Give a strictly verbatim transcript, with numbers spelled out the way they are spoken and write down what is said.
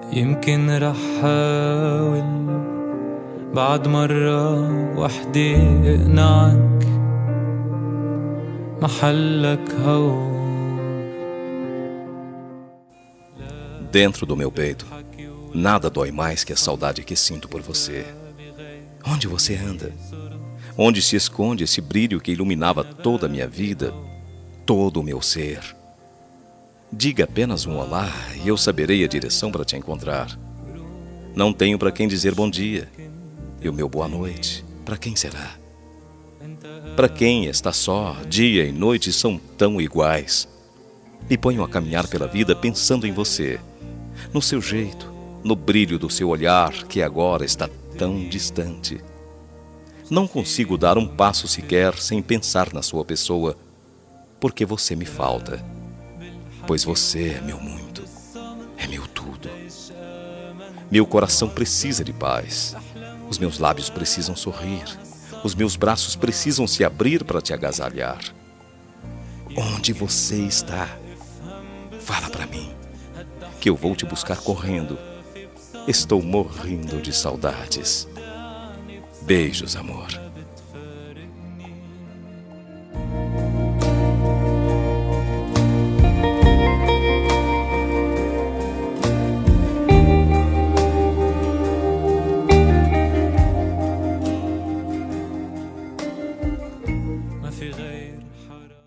يمكن رح حاول بعد مرة وحدة اقنعك محلك هون. Dentro do meu peito, nada dói mais que a saudade que sinto por você. Onde você anda? Onde se esconde esse brilho que iluminava toda a minha vida, todo o meu ser? Diga apenas um olá e eu saberei a direção para te encontrar. Não tenho para quem dizer bom dia. E o meu boa noite, para quem será? Para quem está só, dia e noite são tão iguais. Me ponho a caminhar pela vida pensando em você, no seu jeito, no brilho do seu olhar que agora está tão distante. Não consigo dar um passo sequer sem pensar na sua pessoa, porque você me falta. Pois você é meu muito, é meu tudo. Meu coração precisa de paz. Os meus lábios precisam sorrir. Os meus braços precisam se abrir para te agasalhar. Onde você está? Fala para mim, que eu vou te buscar correndo. Estou morrendo de saudades. Beijos, amor.